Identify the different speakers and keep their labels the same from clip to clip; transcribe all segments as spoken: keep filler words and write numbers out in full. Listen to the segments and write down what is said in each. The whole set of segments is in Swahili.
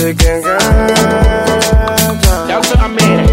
Speaker 1: say gang gang.
Speaker 2: That's what I mean.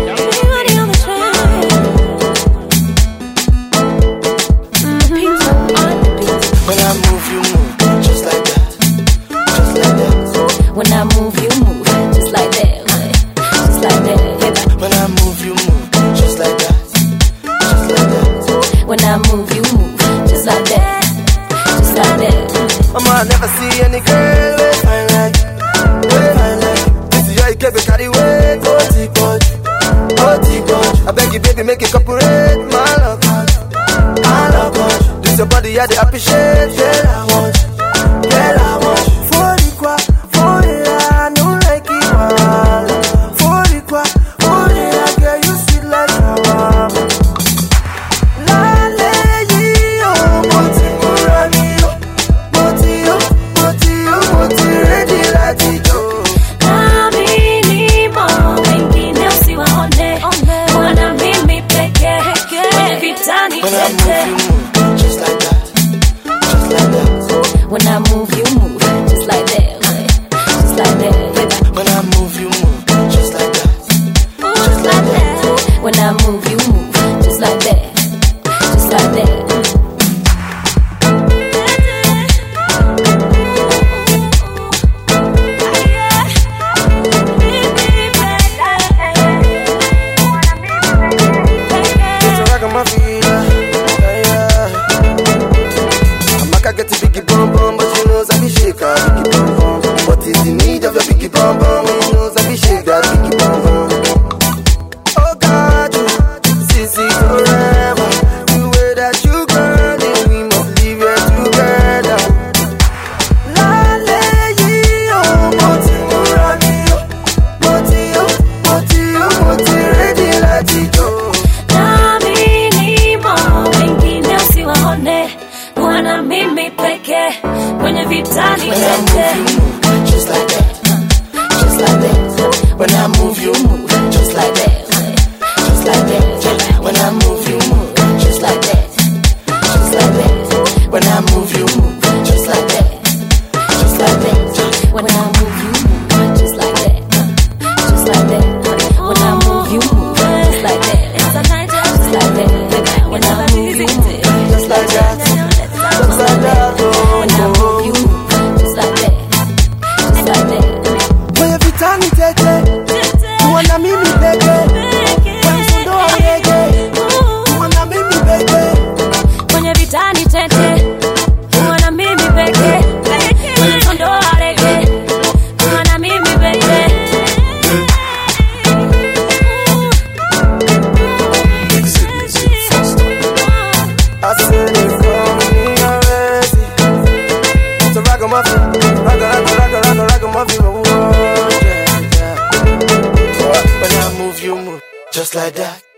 Speaker 1: When I move, you move, just like that, just like that.
Speaker 3: When I move, you move, just like that, just like that.
Speaker 1: When I move, you move, just like that, just like that.
Speaker 3: When I move, you move, just like that, just like that.
Speaker 1: Mama, I never see any girl with fine like, with fine like. This is how you get me carry weight, oh T-Coach, oh T-Coach. I beg you, baby, make it cooperate, my love, my love, coach. This your body, I dey appreciate, girl, I want, girl, I want. For the qua, for the I no like it, well. For the qua, for the I girl, you sweet like flower. La lady, oh, moti murani, moti oh, moti oh, moti ready like Tijo.
Speaker 3: Naamini mo wengine usiwaone, wana mimi pekee, kwenye vitani tete.
Speaker 1: When I move, you move, just like that.
Speaker 3: When I move, you move, just like that, just like that.
Speaker 1: When I move, you move, just like that,
Speaker 3: Just like that. When I move, you move, just like that, just like that.
Speaker 1: What is the need of your biggie bum bum? When you know that we shake that biggie bum bum. Oh God, you sissy forever. The way that you girl, we must live here together. La lady, oh, moti murani, moti oh, moti oh, moti ready like Tijo.
Speaker 3: Naamini mo wengine usiwaone, wana mimi pekee, kwenye vitani tete.
Speaker 1: Just like that, just like that. When I move, you move, just like that, just like that. When I move, you move, just like that, just like that. When I move, you move, just like that, just like that.
Speaker 3: When I move, you move, just like that, just like that. When I move, you move, just like that, just like that. When I move, you move,
Speaker 1: just like that, just like that.
Speaker 3: when I move, you move, just like that, just like that.
Speaker 1: When you vitani tete, you wanna mimi peke. When you sundo awege, you wanna mimi peke.
Speaker 3: Kwenye vitani tete, wana mimi pekee, kwenye msondo wa rege, wana mimi pekee.
Speaker 1: I said it's coming already. So rock a muffin, rock a, rock a, rock a, rock a, rock a muffin. Oh, yeah, yeah. When I move, you move, just like that.